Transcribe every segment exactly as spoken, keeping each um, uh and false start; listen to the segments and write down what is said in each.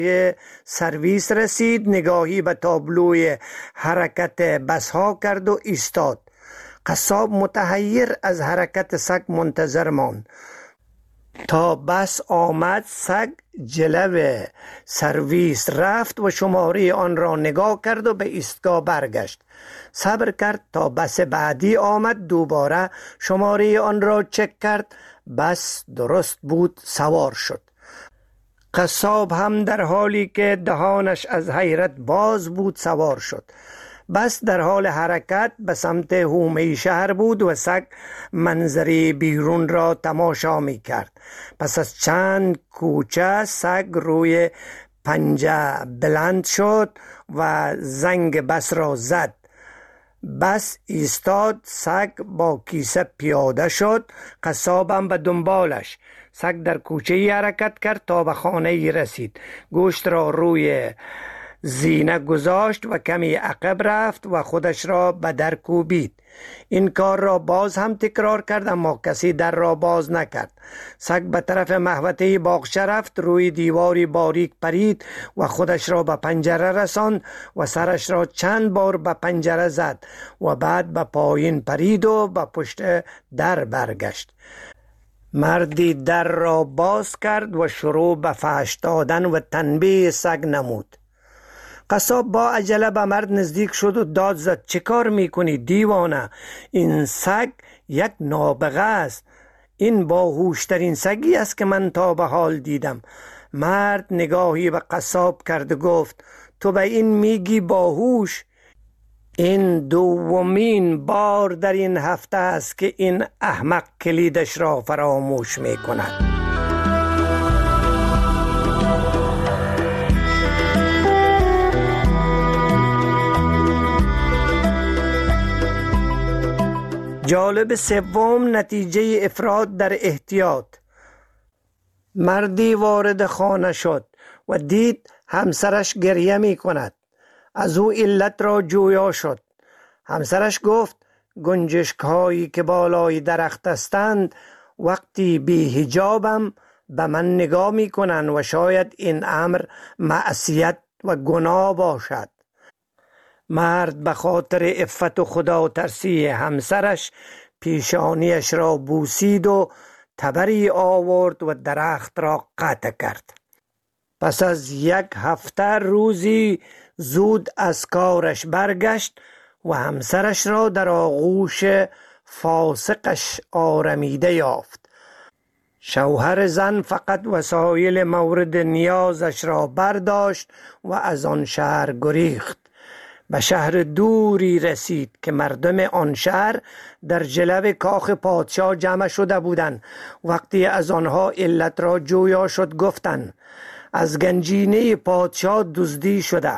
سرویس رسید، نگاهی به تابلوی حرکت بس ها کرد و ایستاد. قصاب متحیر از حرکت سگ منتظر ماند تا بس آمد. سگ جلو سرویس رفت و شماره آن را نگاه کرد و به ایستگاه برگشت. صبر کرد تا بس بعدی آمد، دوباره شماره آن را چک کرد. بس درست بود، سوار شد. قصاب هم در حالی که دهانش از حیرت باز بود سوار شد. بس در حال حرکت به سمت حومه شهر بود و سگ منظری بیرون را تماشا می کرد. پس از چند کوچه سگ روی پنجه بلند شد و زنگ بس را زد. بس ایستاد. سگ با کیسه پیاده شد، قصابم به دنبالش. سگ در کوچه ای حرکت کرد تا به خانه ای رسید. گوشت را روی زینه گذاشت و کمی عقب رفت و خودش را به در کوبید. این کار را باز هم تکرار کرد اما کسی در را باز نکرد. سگ به طرف محوطه باغچه رفت، روی دیواری باریک پرید و خودش را به پنجره رساند و سرش را چند بار به پنجره زد و بعد به پایین پرید و به پشت در برگشت. مردی در را باز کرد و شروع به فحش دادن و تنبیه سگ نمود. قصاب با عجله به مرد نزدیک شد و داد زد: چه کار میکنی دیوانه؟ این سگ یک نابغه است. این باهوشترین سگی است که من تا به حال دیدم. مرد نگاهی به قصاب کرد و گفت: تو به این میگی باهوش؟ این دومین بار در این هفته است که این احمق کلیدش را فراموش میکند. جالب سوم، نتیجه افراط در احتیاط. مردی وارد خانه شد و دید همسرش گریه می کند. از او علت را جویا شد. همسرش گفت: گنجشک هایی که بالای درخت هستند وقتی بی حجابم به من نگاه می کنند و شاید این امر معصیت و گناه باشد. مرد به خاطر عفت و خدا ترسی همسرش پیشانیش را بوسید و تبری آورد و درخت را قطع کرد. پس از یک هفته روزی زود از کارش برگشت و همسرش را در آغوش فاسقش آرمیده یافت. شوهر زن فقط وسایل مورد نیازش را برداشت و از آن شهر گریخت. به شهر دوری رسید که مردم آن شهر در جلو کاخ پادشاه جمع شده بودند. وقتی از آنها علت را جویا شد گفتند: از گنجینه پادشاه دزدی شده.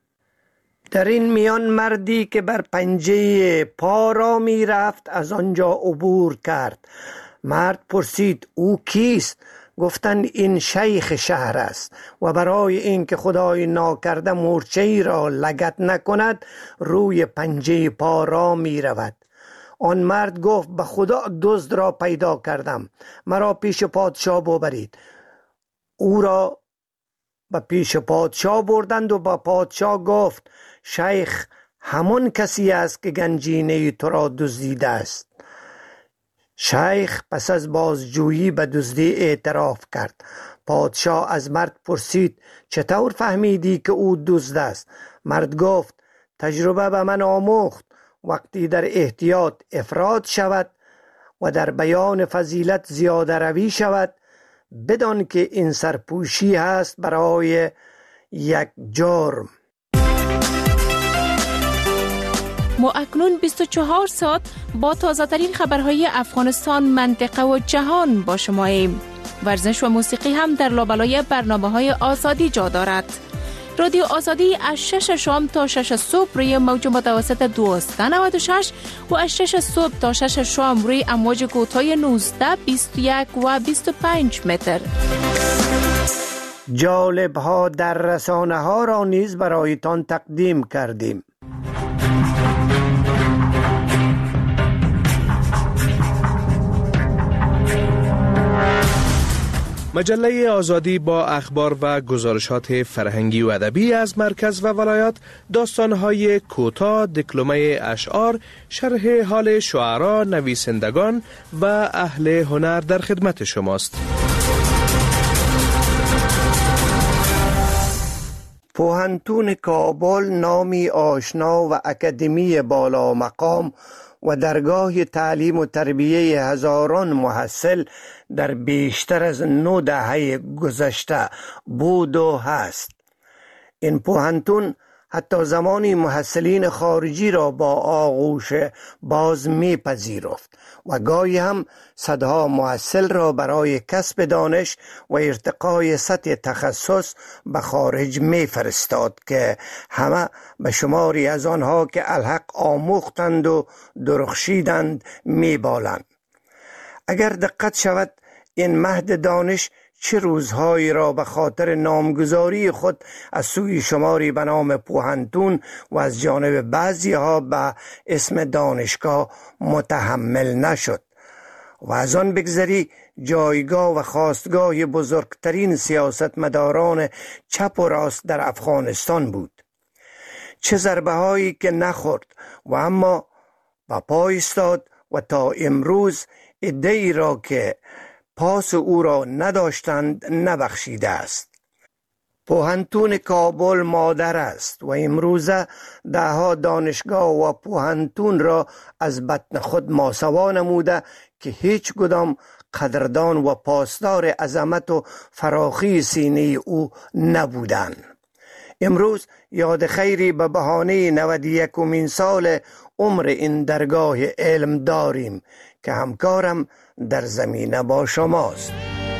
در این میان مردی که بر پنجه پا را می رفت از آنجا عبور کرد. مرد پرسید: او کیست؟ گفتند: این شیخ شهر است و برای اینکه خدای ناکرده مورچه ای را لگد نکند روی پنجه پا را می رود. آن مرد گفت: به خدا دزد را پیدا کردم، مرا پیش پادشاه ببرید. او را به پیش پادشاه بردند و با پادشاه گفت: شیخ همون کسی است که گنجینه تو را دزدیده است. شیخ پس از بازجویی به دزدی اعتراف کرد. پادشاه از مرد پرسید: چطور فهمیدی که او دزد است؟ مرد گفت: تجربه به من آموخت وقتی در احتیاط افراط شود و در بیان فضیلت زیاده روی شود بدان که این سرپوشی هست برای یک جرم. ما اکنون بیست و چهار ساعت با تازه ترین خبرهای افغانستان، منطقه و جهان با شما ایم. ورزش و موسیقی هم در لابلای برنامه‌های آزادی جا دارد. رادیو آزادی از شش شام تا شش صبح روی موج متوسط دویست و نود و شش و از شش صبح تا شش شام روی امواج کوتاه نوزده، بیست و یک و بیست و پنج متر. جالب ها در رسانه ها را نیز برایتان تقدیم کردیم. مجله آزادی با اخبار و گزارشات فرهنگی و ادبی از مرکز و ولایات، داستان‌های کوتاه، دکلمه اشعار، شرح حال شعرا، نویسندگان و اهل هنر در خدمت شماست. پوهنتون کابل نامی آشنا و اکادمی بالا مقام و درگاه تعلیم و تربیه هزاران محصل در بیشتر از نو دهه گذشته بود و هست. این پوهنتون حتی زمانی محصلین خارجی را با آغوش باز می پذیرفت و گاهی هم صدها محصل را برای کسب دانش و ارتقای سطح تخصص به خارج می فرستاد که همه به شماری از آنها که الحق آموختند و درخشیدند می بالند. اگر دقت شود این مهد دانش چه روزهایی را به خاطر نامگذاری خود از سوی شماری به نام پوهنتون و از جانب بعضی ها به اسم دانشگاه متحمل نشد و از آن بگذری جایگاه و خواستگاه بزرگترین سیاستمداران چپ و راست در افغانستان بود. چه ضربه هایی که نخورد و اما به پای ایستاد و تا امروز عده‌ای را که پاس او را نداشتند نبخشیده است. پوهنتون کابل مادر است و امروزه دهها دانشگاه و پوهنتون را از بطن خود ماسوا نموده که هیچ کدام قدردان و پاسدار عظمت و فراخی سینه او نبودند. امروز یاد خیری به بهانه نود و یکمین سال عمر این درگاه علم داریم که همکارم در زمینه با شماست.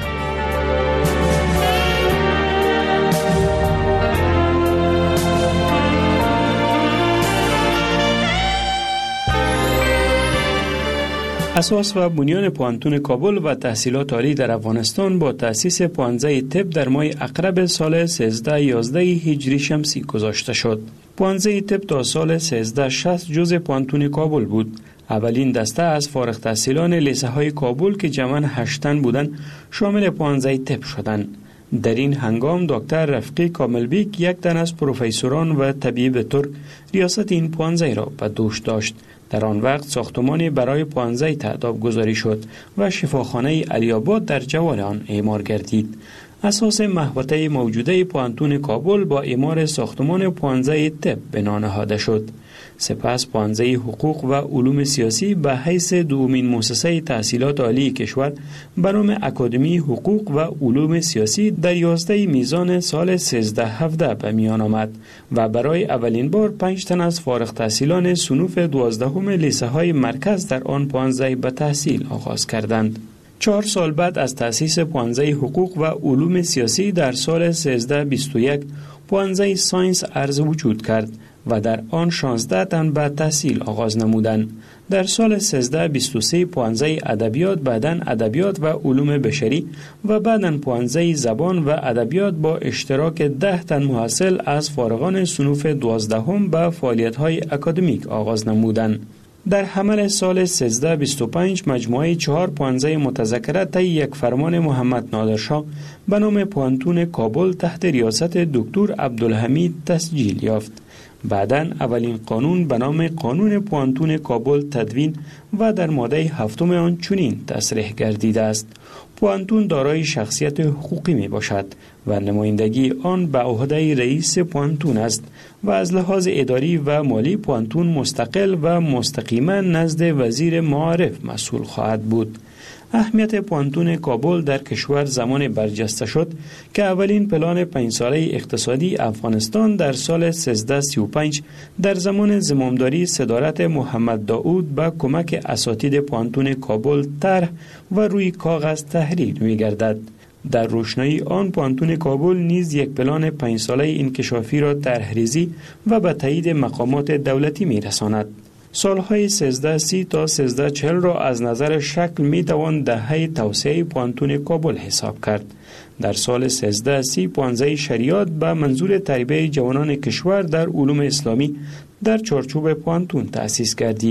اساس و بنیان پوهنتون کابل و تحصیلات عالی در افغانستان با تأسیس پوهنځی طب در ماه اقرب سال سیزده یازده هجری شمسی گذاشته شد. پوهنځی طب تا سال سیزده شصت جزء پوهنتون کابل بود. اولین دسته از فارغ التحصیلان لیسه های کابل که جمعاً هشت تن بودند شامل پوهنځی طب شدند. در این هنگام دکتر رفیقی کاملبیک یک تن از پروفسوران و طبیب ترک ریاست این پوهنځی را به دوش داشت. در آن وقت ساختمانی برای پوهنځی تعداد گذاری شد و شفاخانه علی‌آباد در جوار آن اعمار گردید. اساس محوطه موجوده پوهنتون کابل با اعمار ساختمان پوهنځی طب بنا نهاده شد. سپس پوهنځی حقوق و علوم سیاسی به حیث دومین مؤسسه تحصیلات عالی کشور به نام اکادمی حقوق و علوم سیاسی در یازده میزان سال سیزده هفده به میان آمد و برای اولین بار پنج تن از فارغ التحصیلان صنوف دوازدهم لیسه های مرکز در آن پوهنځی به تحصیل آغاز کردند. چهار سال بعد از تأسیس پوهنځی حقوق و علوم سیاسی در سال سیزده بیست و یک پوهنځی ساینس ارز وجود کرد و در آن شانزده تن به تحصیل آغاز نمودند. در سال سیزده بیست و سه پوهنځی ادبیات، بعداً ادبیات و علوم بشری و بعداً پوهنځی زبان و ادبیات با اشتراک ده تن محصل از فارغان صنوف دوازدهم به فعالیت‌های اکادمیک آغاز نمودند. در حمل سال سیزده بیست و پنج مجموعه چهار پوهنځی متذکره طی یک فرمان محمد نادرشاه به نام پوهنتون کابل تحت ریاست دکتر عبدالحمید تسجیل یافت. بعداً اولین قانون به نام قانون پوهنتون کابل تدوین و در ماده هفتم آن چنین تصریح گردیده است: پوهنتون دارای شخصیت حقوقی می باشد و نمایندگی آن به عهده رئیس پوهنتون است و از لحاظ اداری و مالی پوهنتون مستقل و مستقیما نزد وزیر معارف مسئول خواهد بود. اهمیت پوهنتون کابل در کشور زمان برجسته شد که اولین پلان پنج ساله اقتصادی افغانستان در سال سیزده سی و پنج در زمان زمامداری صدارت محمد داود با کمک اساتید پوهنتون کابل طرح و روی کاغذ تحریر می‌گردد. در روشنایی آن پوهنتون کابل نیز یک پلان پنج ساله انکشافی را طرح‌ریزی و به تایید مقامات دولتی می‌رساند. سالهای سیزده سی تا سیزده چهل را از نظر شکل می توان دهه توسعه پوهنتون کابل حساب کرد. در سال سیزده سی پوهنځی شریعت به منظور تربیت جوانان کشور در علوم اسلامی در چارچوب پوهنتون تأسیس گردید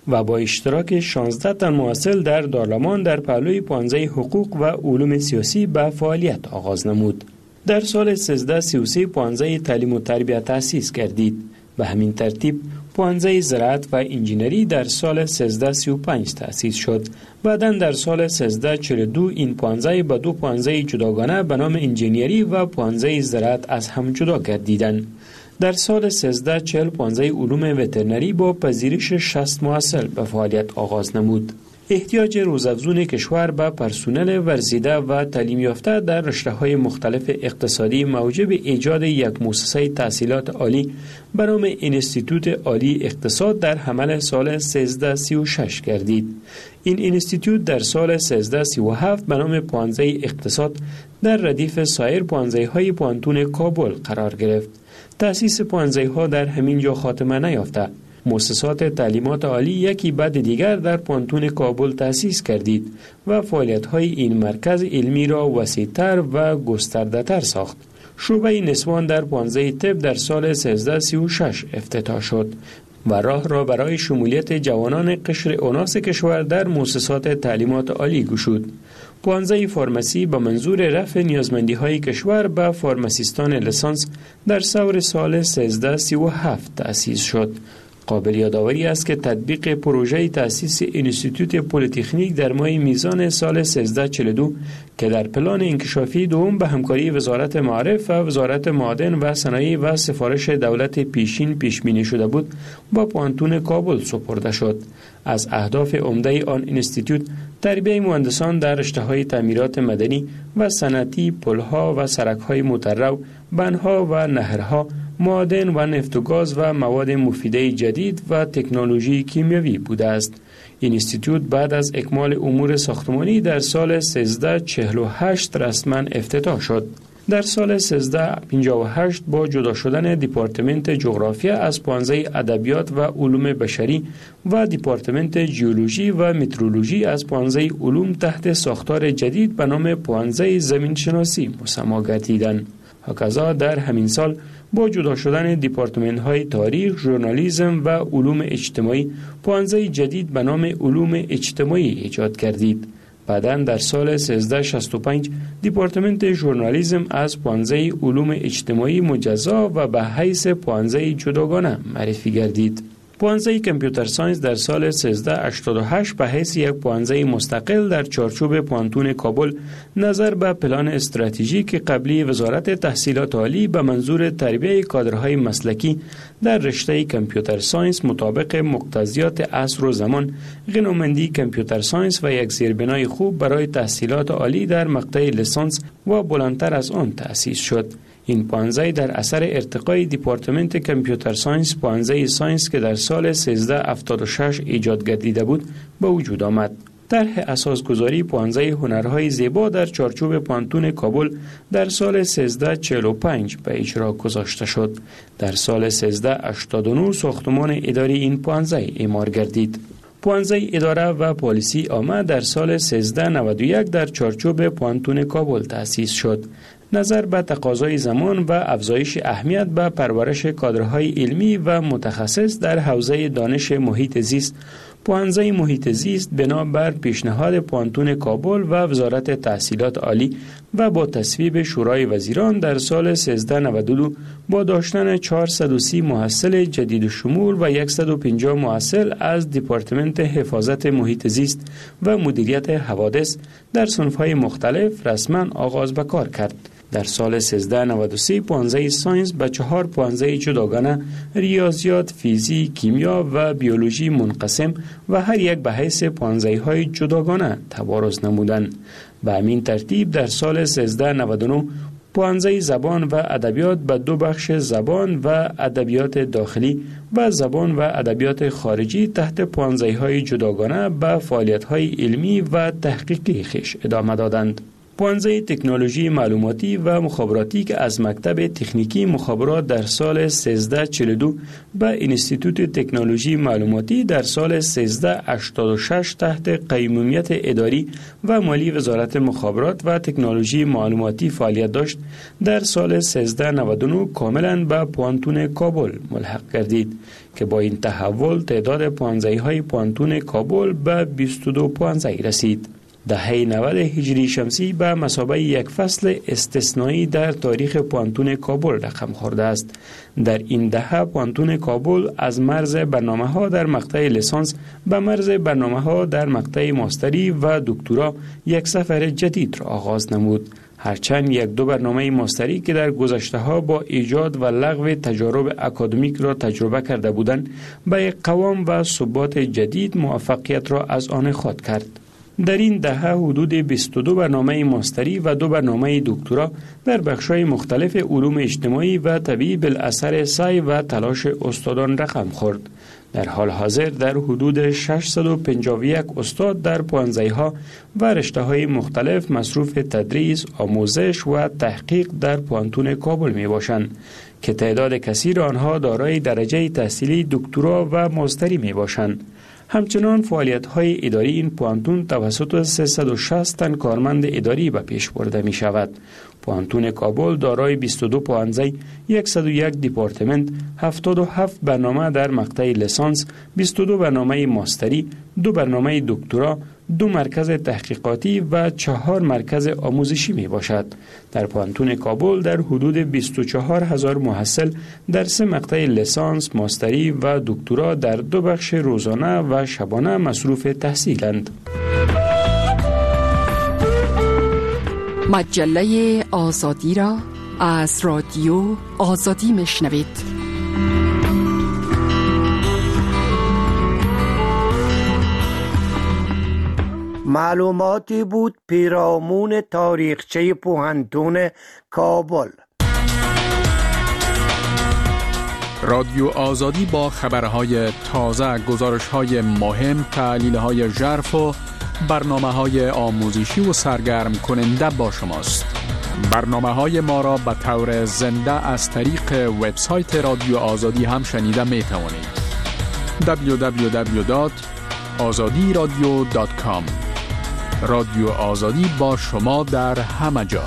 و با اشتراک شانزده تن محصل در دارلمان در پهلوی پانزده حقوق و علوم سیاسی به فعالیت آغاز نمود. در سال سیزده سی و سه پانزده تعلیم و تربیت تأسیس گردید. به همین ترتیب پانزده زراعت و انجینری در سال سیزده سی و پنج تأسیس شد. بعداً در سال سیزده چهل و دو این پانزده به دو پانزده جداگانه به نام انجینری و پانزده زراعت از هم جدا گردیدند. در سال سیزده چهل پانزده علوم وترنری با پذیرش شصت محصل به فعالیت آغاز نمود. احتیاج روزافزون کشور به پرسنل ورزیده و تعلیم یافته در رشته‌های مختلف اقتصادی موجب ایجاد یک مؤسسه تحصیلات عالی به نام انستیتوت عالی اقتصاد در حمل سال سیزده سی و شش گردید. این انستیتوت در سال سیزده سی و هفت به نام پانزده اقتصاد در ردیف سایر پانزده های پانتون کابل قرار گرفت. تأسیس پانزده ها در همین جا خاتمه نیافته. مؤسسات تعلیمات عالی یکی بعد دیگر در پانتون کابل تأسیس کردید و فعالیت‌های این مرکز علمی را وسیع‌تر و گسترده‌تر ساخت. شعبه نسوان در پانزده طب در سال سیزده سی و شش افتتاح شد و راه را برای شمولیت جوانان قشر اوناس کشور در مؤسسات تعلیمات عالی گشود. پانزده فارمسی به منظور رفع نیازمندی‌های کشور به فارماسیستان لیسانس در سور سال سیزده سی و هفت تأسیس شد. قابل یادآوری است که تطبیق پروژه تأسیس انستیتوت پلی‌تکنیک در ماه میزان سال سیزده چهل و دو که در پلان انکشافی دوم به همکاری وزارت معارف و وزارت معادن و صنایع و سفارش دولت پیشین پیش بینی شده بود با پانتون کابل سپرده شد. از اهداف عمده آن انستیتوت تربیت مهندسان در رشته‌های تعمیرات مدنی و صنعتی، پل‌ها و سرک‌های مترو، بندها و نهرها، معادن و نفت و گاز و مواد مفیده جدید و تکنولوژی کیمیایی بوده است. این انستیتوت بعد از اکمال امور ساختمانی در سال سیزده چهل و هشت رسما افتتاح شد. در سال سیزده پنجاه و هشت با جدا شدن دیپارتمنت جغرافیا از پانزده ادبیات و علوم بشری و دیپارتمنت ژئولوژی و مترولوژی از پانزده علوم تحت ساختار جدید به نام پانزده زمین شناسی مسما گردیدند. هکذا در همین سال با جدا شدن دیپارتمنت های تاریخ، ژورنالیسم و علوم اجتماعی پانزده جدید به نام علوم اجتماعی ایجاد گردید. بعداً در سال سیزده شصت و پنج دیپارتمنت ژورنالیسم از پانزده علوم اجتماعی مجزا و به حیث پانزده جداگانه معرفی گردید. پانزده کامپیوتر ساینس در سال سیزده هشتاد و هشت به حیث یک پانزده مستقل در چارچوب پانتون کابل نظر به پلان استراتژیک قبلی وزارت تحصیلات عالی به منظور تربیت کادرهای مسلکی در رشته کامپیوتر ساینس مطابق مقتضیات عصر و زمان، غنامندی کامپیوتر ساینس و یک زیربنای خوب برای تحصیلات عالی در مقطع لیسانس و بلندتر از آن تأسیس شد. این پانزده در اثر ارتقای دیپارتمنت کامپیوتر ساینس پانزده ساینس که در سال سیزده هفتاد و شش ایجاد گردیده بود به وجود آمد. طرح اساسگذاری پانزده هنرهای زیبا در چارچوب پانتون کابل در سال سیزده چهل و پنج به اجرا گذاشته شد. در سال سیزده هشتاد و نه ساختمان اداری این پانزده اعمار گردید. پانزده اداره و پالیسی عامه در سال سیزده نود و یک در چارچوب پانتون کابل تأسیس شد. نظر به تقاضای زمان و افزایش اهمیت به پرورش کادرهای علمی و متخصص در حوزه دانش محیط زیست، پانزده محیط زیست بنابر پیشنهاد پانتون کابل و وزارت تحصیلات عالی و با تصویب شورای وزیران در سال سیزده نود و دو با داشتن چهارصد و سی محصل جدید شمول و صد و پنجاه محصل از دیپارتمنت حفاظت محیط زیست و مدیریت حوادث در صنف‌های مختلف رسما آغاز به کار کرد. در سال سیزده نود و سه پانزده ساینس به چهار پانزده جداگانه ریاضیات، فیزیک، کیمیا و بیولوژی منقسم و هر یک به حیث پانزده های جداگانه تبارز نمودند. به همین ترتیب در سال سیزده نود و نه پانزده زبان و ادبیات به دو بخش زبان و ادبیات داخلی و زبان و ادبیات خارجی تحت پانزده های جداگانه به فعالیت های علمی و تحقیقی خویش ادامه دادند. پانزده تکنولوژی معلوماتی و مخابراتی که از مکتب تکنیکی مخابرات در سال سیزده چهل و دو به انستیتوت تکنولوژی معلوماتی در سال سیزده هشتاد و شش تحت قیمومیت اداری و مالی وزارت مخابرات و تکنولوژی معلوماتی فعالیت داشت، در سال سیزده نود و نه کاملا به پوانتون کابل ملحق گردید که با این تحول تعداد پوانزهی های پوانتون کابل به بیست و دو پوانزهی رسید. دهه نود هجری شمسی به مثابه یک فصل استثنایی در تاریخ پوانتون کابل رقم خورده است. در این دهه پوانتون کابل از مرز برنامه ها در مقطع لیسانس به مرز برنامه ها در مقطع ماستری و دکترا یک سفر جدید را آغاز نمود. هرچند یک دو برنامه ماستری که در گذشته ها با ایجاد و لغو تجارب اکادمیک را تجربه کرده بودند، به یک قوام و ثبات جدید موفقیت را از آن خود کرد. در این دهه حدود بیست و دو برنامه ماستری و دو برنامه دکترا در بخش‌های مختلف علوم اجتماعی و طبیعی بالاثر سعی و تلاش استادان رقم خورد. در حال حاضر در حدود ششصد و پنجاه و یک استاد در پوانزه‌ها و رشته‌های مختلف مصروف تدریس، آموزش و تحقیق در پوانتون کابل میباشند که تعداد کثیر آنها دارای درجه تحصیلی دکترا و ماستری میباشند. همچنان فعالیت‌های اداری این پوانتون توسط سیصد و شصت تن کارمند اداری به پیش برده می شود. پوانتون کابل دارای بیست و دو پوانزه، صد و یک دیپارتمنت، هفتاد و هفت برنامه در مقطع لیسانس، بیست و دو برنامه ماستری، دو برنامه دکترا، دو مرکز تحقیقاتی و چهار مرکز آموزشی می باشد. در پوانتون کابل در حدود بیست و چهار هزار محصل در سه مقطع لیسانس، ماستری و دکترا در دو بخش روزانه و شبانه مصروف تحصیلند. مجله آزادی را از رادیو آزادی میشنوید. معلوماتی بود پیرامون تاریخچه پوهنتون کابل. رادیو آزادی با خبرهای تازه، گزارش‌های مهم، تحلیل‌های ژرف و برنامه‌های آموزشی و سرگرم کننده با شماست. برنامه‌های ما را به طور زنده از طریق وبسایت رادیو آزادی هم شنیده می‌توانید. دبلیو دبلیو دبلیو دات آزادی رادیو دات کام. رادیو آزادی با شما در همه جا.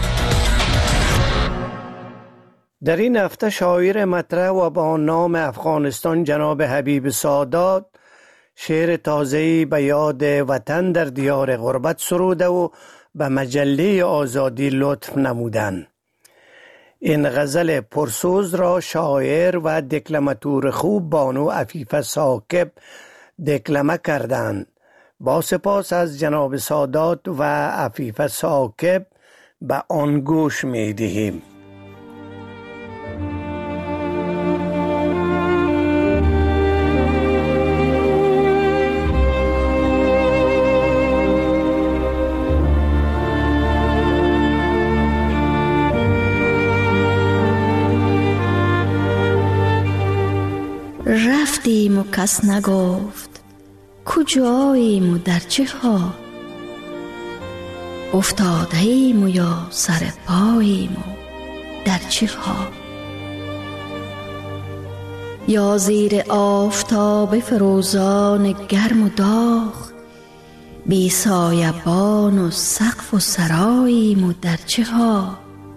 در این هفته شاعر مطرح و با نام افغانستان جناب حبیب سادات شعر تازه‌ای به یاد وطن در دیار غربت سروده و به مجله آزادی لطف نمودند. این غزل پرسوز را شاعر و دکلماتور خوب بانو عفیفه ثاقب دکلمه کردند. با سپاس از جناب سادات و عفیفه ثاقب به آن گوش می دهیم. رفتیم و کس نگفت کجاییم و در چه ها، افتاده‌ایم و یا سر پاییم و در چه ها، یا زیر آفتاب فروزان گرم و داغ، بی سایبان و سقف و سراییم و در چه ها،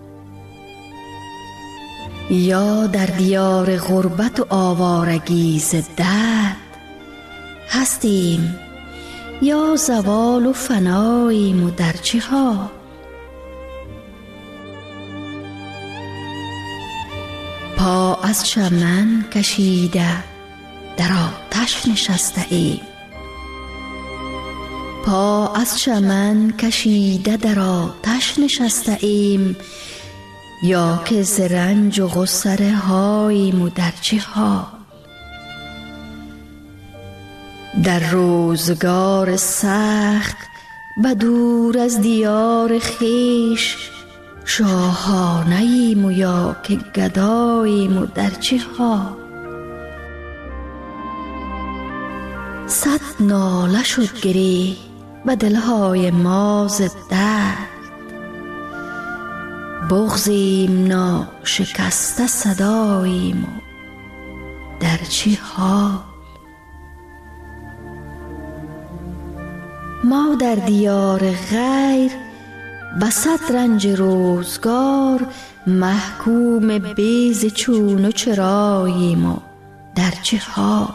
یا در دیار غربت و آوارگی ز درد هستیم، یا زوال و فناییم و در چه ها، پا از چمن کشیده در آتش نشسته ایم، پا از چمن کشیده در آتش نشسته ایم، یا که ز رنج و غصه رهاییم و در چه ها، در روزگار سخت و دور از دیار خویش، شاهانه ایم و یا که گداییم و در چه ها، صد ناله شد گری به دلهای ما ز درد، بغضیم ناشکسته صداییم و در چه حال. ما در دیار غیر بسط رنج روزگار محکوم بیز چون و چراییم و در چه حال.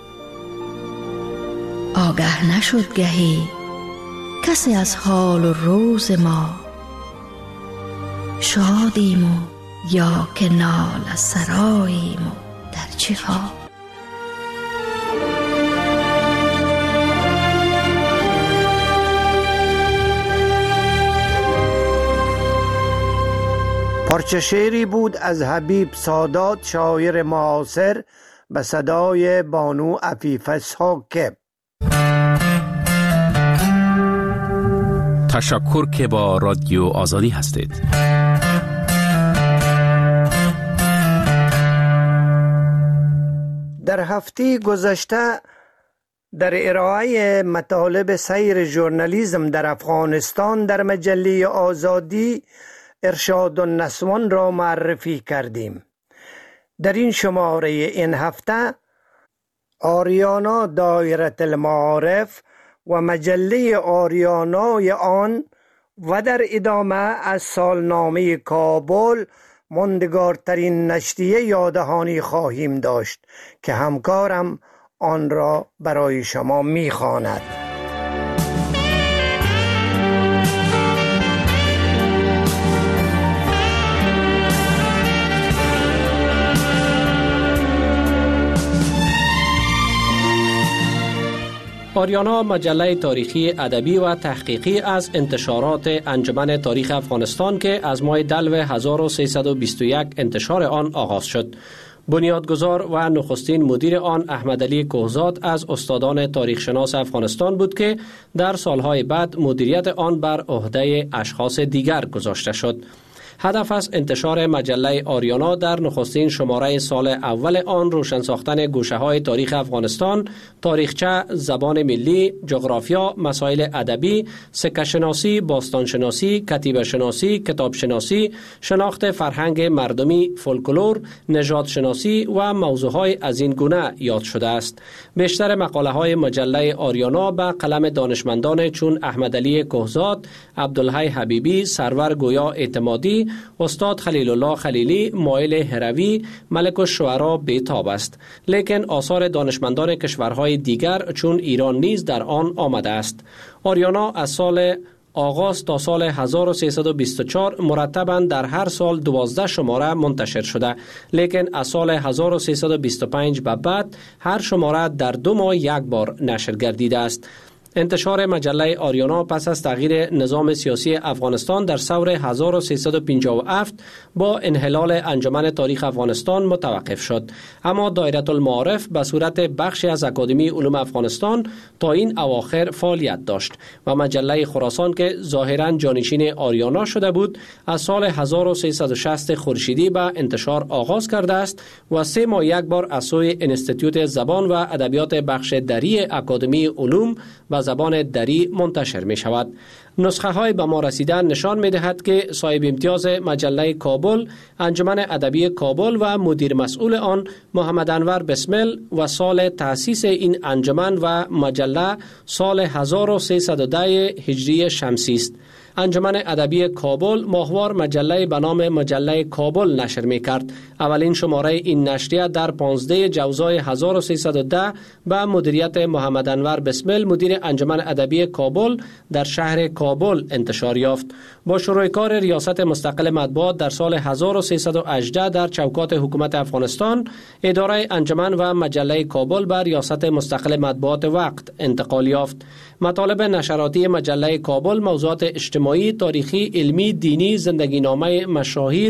آگه نشد گهی کسی از حال و روز ما، شادیم و یا که ناله سراییم و در چه حال. پارچه شعری بود از حبیب سادات شاعر معاصر به صدای بانو عفیفه ساکب. تشکر که با رادیو آزادی هستید. در هفته گذشته در ارائه مطالب سیر ژورنالیسم در افغانستان در مجله آزادی ارشاد النسوان را معرفی کردیم. در این شماره این هفته آریانا دایره المعارف و مجله آریانای آن و در ادامه از سالنامه کابل ماندگارترین نشریه یادهانی خواهیم داشت که همکارم آن را برای شما می‌خواند. آریانا مجله تاریخی ادبی و تحقیقی از انتشارات انجمن تاریخ افغانستان که از ماه دلو هزار و سیصد و بیست و یک انتشار آن آغاز شد. بنیادگذار و نخستین مدیر آن احمدعلی کهزاد از استادان تاریخ شناس افغانستان بود که در سالهای بعد مدیریت آن بر عهده اشخاص دیگر گذاشته شد. هدف از انتشار مجله آریانا در نخستین شماره سال اول آن روشن ساختن گوشه‌های تاریخ افغانستان، تاریخچه، زبان ملی، جغرافیا، مسائل ادبی، سکه شناسی، باستان شناسی، کتیبه شناسی، کتاب شناسی، شناخت فرهنگ مردمی، فولکلور، نژاد شناسی و موضوعهای از این گونه یاد شده است. بیشتر مقاله های مجله آریانا به قلم دانشمندان چون احمدعلی کهزاد، عبدالحی حبیبی، سرور گویا اعتمادی، استاد خلیل الله خلیلی، مایل هروی، ملک الشعرا بیتاب است. لیکن آثار دانشمندان کشورهای دیگر چون ایران نیز در آن آمده است. آریانا از سال آغاز تا سال هزار و سیصد و بیست و چهار مرتباً در هر سال دوازده شماره منتشر شده، لیکن از سال هزار و سیصد و بیست و پنج به بعد هر شماره در دو ماه یک بار نشر گردیده است. انتشار مجله آریانا پس از تغییر نظام سیاسی افغانستان در ثور هزار و سیصد و پنجاه و هفت با انحلال انجمن تاریخ افغانستان متوقف شد، اما دایره المعارف به صورت بخشی از اکادمی علوم افغانستان تا این اواخر فعالیت داشت و مجله خراسان که ظاهراً جانشین آریانا شده بود از سال هزار و سیصد و شصت خورشیدی به انتشار آغاز کرده است و سه ماه یک بار از سوی انستیتوت زبان و ادبیات بخش دری اکادمی علوم و زبان دری منتشر می شود. نسخه های به ما رسیدن نشان می دهد که صاحب امتیاز مجله کابل، انجمن ادبی کابل و مدیر مسئول آن محمد انور بسمل و سال تأسیس این انجمن و مجله سال هزار و سیصد و ده هجری شمسی است. انجمن ادبی کابل ماهوار مجله به نام مجله کابل نشر می کرد. اولین شماره این نشریه در پانزده جوزای هزار و سیصد و ده به مدیریت محمد انور بسمل مدیر انجمن ادبی کابل در شهر کابل انتشار یافت. با شروع کار ریاست مستقل مطبوعات در سال هزار و سیصد و هجده در چوکات حکومت افغانستان، اداره انجمن و مجله کابل به ریاست مستقل مطبوعات وقت انتقال یافت. مطالب نشراتی مجله کابل موضوعات اجتماعی، تاریخی، علمی، دینی، زندگی نامه مشاهیر،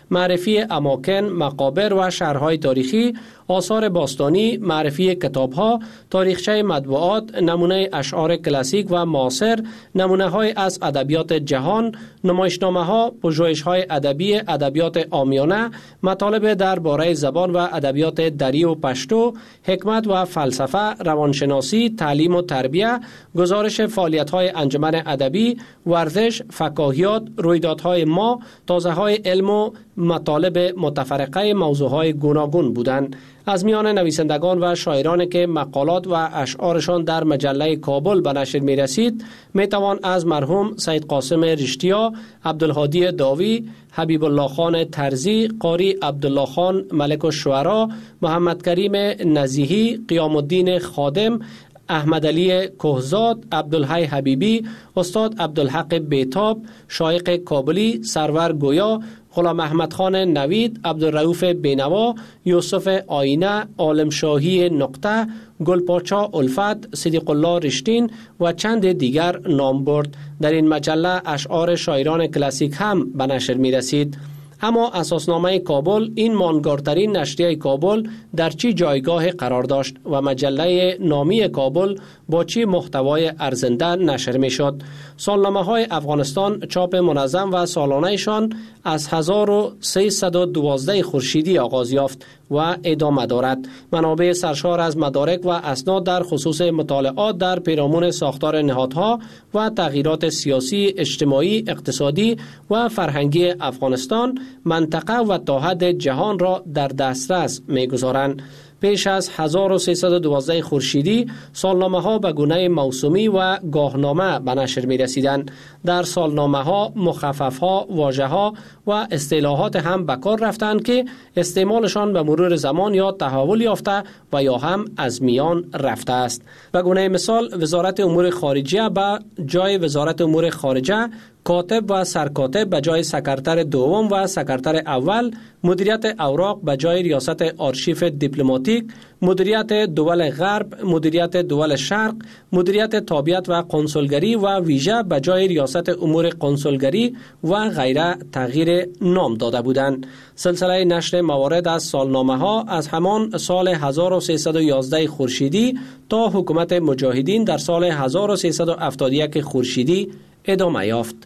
معرفی اماکن، مقابر و شهرهای تاریخی، آثار باستانی، معرفی کتاب‌ها، تاریخچه مطبوعات، نمونه اشعار کلاسیک و معاصر، نمونه‌های از ادبیات جهان، نمایشنامه‌ها، پژوهش‌های ادبی، ادبیات عامیانه، مطالب درباره زبان و ادبیات دری و پشتو، حکمت و فلسفه، روانشناسی، تعلیم و تربیت، گزارش فعالیت‌های انجمن ادبی، ورزش، فکاهیات، رویدادهای ما، تازه‌های علم و مطالب متفرقه موضوعهای گوناگون بودند. از میان نویسندگان و شاعرانی که مقالات و اشعارشان در مجله کابل به نشر می رسید می توان از مرحوم سید قاسم رشتیا، عبدالهادی داوی، حبیب الله خان ترزی، قاری عبدالله خان ملک الشعرا، محمد کریم نزیهی، قیام الدین خادم، احمد علی کهزاد، عبدالحی حبیبی، استاد عبدالحق بیتاب، شایق کابلی، سرور گویا، غلام احمد خان نوید، عبدالرؤوف بینوا، یوسف آینه، عالم شاهی نقطه، گلپاچا الفت، صدیق الله رشتین و چند دیگر نام برد. در این مجله اشعار شاعران کلاسیک هم به نشر می رسید. اما اساسنامه کابل، این ماندگارترین نشریه کابل، در چی جایگاه قرار داشت و مجله نامی کابل با چی محتوای ارزنده نشر می شد؟ سالنامه های افغانستان چاپ منظم و سالانهشان از هزار و سیصد و دوازده خورشیدی آغاز یافت و ادامه دارد. منابع سرشار از مدارک و اسناد در خصوص مطالعات در پیرامون ساختار نهادها و تغییرات سیاسی، اجتماعی، اقتصادی و فرهنگی افغانستان، منطقه و تا حد جهان را در دسترس می‌گذارند. پیش از هزار و سیصد و دوازده خورشیدی سالنامه ها به گونه موسومی و گاهنامه به نشر می رسیدند. در سالنامه ها مخفف ها، واژه ها و اصطلاحات هم به کار رفتند که استعمالشان به مرور زمان یا تحول یافته و یا هم از میان رفته است. به گونه مثال وزارت امور خارجه به جای وزارت امور خارجه، کاتب و سرکاتب به جای سکرتر دوم و سکرتر اول، مدیریت اوراق به جای ریاست آرشیف دیپلماتیک، مدیریت دول غرب، مدیریت دول شرق، مدیریت تابعیت و کنسولگری و ویژه به جای ریاست امور کنسولگری و غیره تغییر نام داده بودند. سلسله نشر موارد از سالنامه ها از همان سال هزار و سیصد و یازده خورشیدی تا حکومت مجاهدین در سال هزار و سیصد و هفتاد و یک خورشیدی ادامه یافت.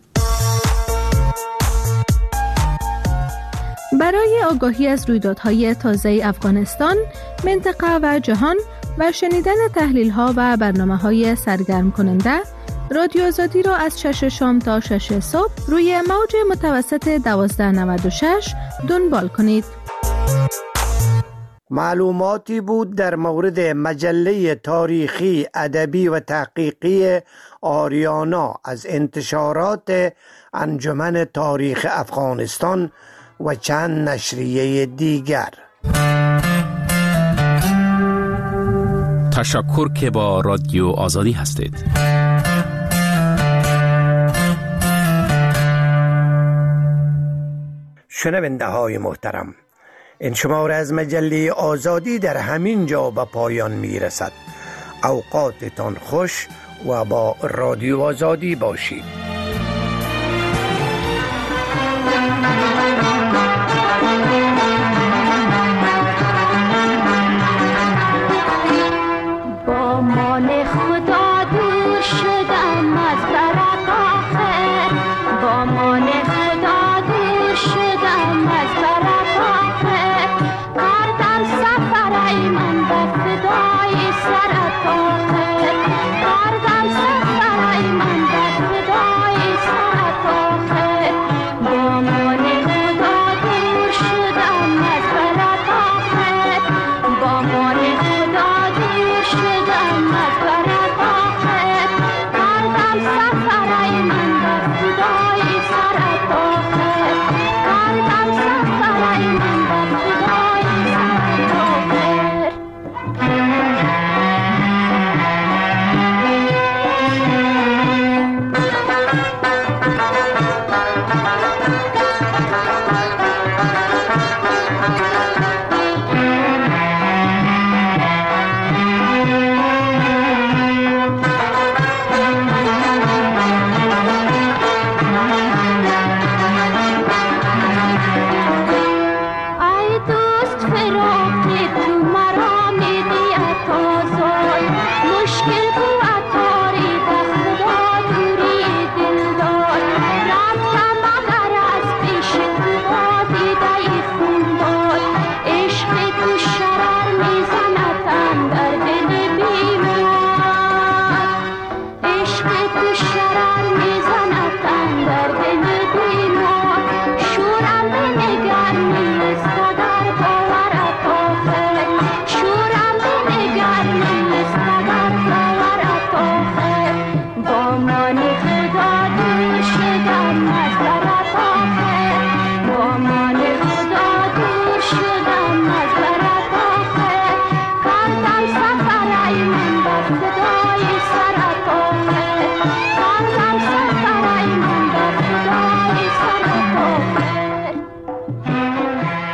برای آگاهی از رویدادهای تازه افغانستان، منطقه و جهان و شنیدن تحلیل‌ها و برنامه‌های سرگرم کننده، رادیو آزادی را از شش شام تا شش صبح روی موج متوسط دوازده نود و شش دنبال کنید. معلوماتی بود در مورد مجله تاریخی، ادبی و تحقیقی آریانا از انتشارات انجمن تاریخ افغانستان و چند نشریه دیگر. تشکر که با رادیو آزادی هستید. شنونده های محترم، این شماره از مجله آزادی در همین جا به پایان می رسد. اوقاتتان خوش و با رادیو آزادی باشید.